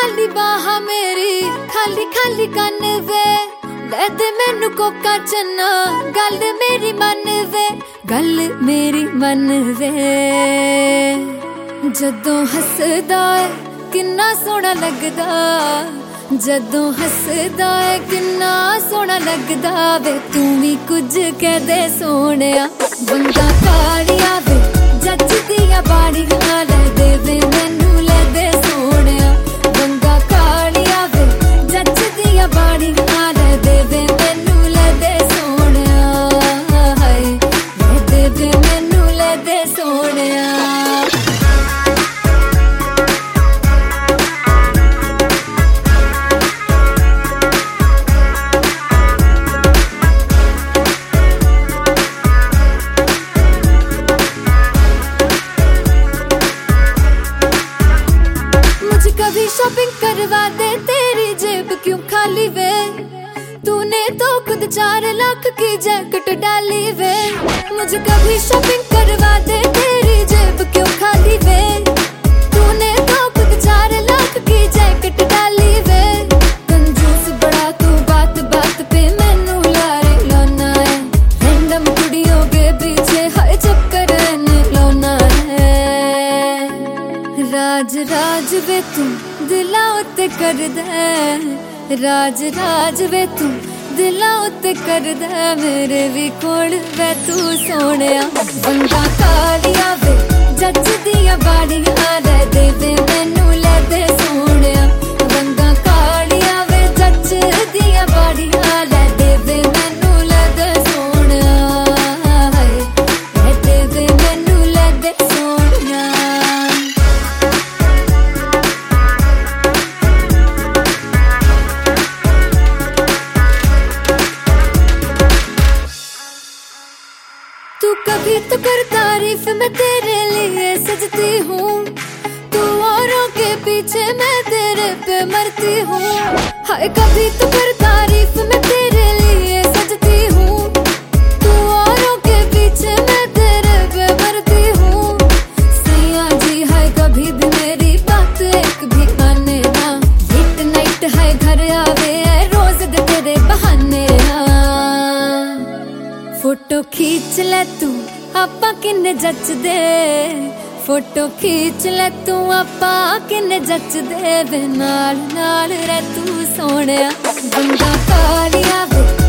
खाली बाहा मेरी खाली खाली कन वे ले दे मैनू कोका चन्ना गल मेरी मन वे गल मेरी मन वे जदों हसदा है किन्ना सोहना लगदा जदों हसदा है किन्ना सोहना लगदा वे तू भी कुछ कह दे सोहणिया बंदा कालिया वे जज दिया बाड़ियां ले दे वे मैनू ले दे सोहणिया बंदा कालिया वे जज दिया बाड़ियां ले दे वे मैनू ले दे सोहणिया हाय ले दे वे मैनू ले दे सोहणिया कभी शॉपिंग करवा दे तेरी जेब क्यों खाली वे तूने तो खुद 4 लाख की जैकेट डाली वे मुझे कभी शॉपिंग करवा दे तेरी जेब क्यों खाली वे तूने तो खुद 4 लाख की जैकेट डाली वे कंजूस बड़ा तू बात बात पे मैनू लारे लाना है रैंडम कुड़ियों के पीछे हर चक्कर लाना है राज राज वे तू दिलां उत्ते कर दे राज राज वे तू दिलां उत्ते कर दे मेरे भी कोल वे तू सोहणिया बंदा कालिया वे जज दिया बाड़ियां ले दे वे मैनू ले दे सोहणिया बंदा कालिया वे जज दिया बाड़ियां ले दे वे मैनू ले दे सोहणिया हाय ले दे वे मैनू ले दे सोहणिया तू कभी तो कर तारीफ मैं तेरे लिए सजती हूँ तू औरों के पीछे मैं तेरे पे मरती हूँ हाय कभी तो कर तारीफ मैं तेरे लिए सजती हूँ तू औरों के पीछे मैं तेरे पे मरती हूँ सैया जी हाय कभी भी मेरी बात एक भी आने ना लेट नाइट हाय घर आवे है रोज दे तेरे बहाने फोटो खींच ले तू आपा किन्ने जच दे फोटो खींच ले तू आपा किन्ने जच दे वे नाल नाल रे तू सोहणिया बंदा कालिया वे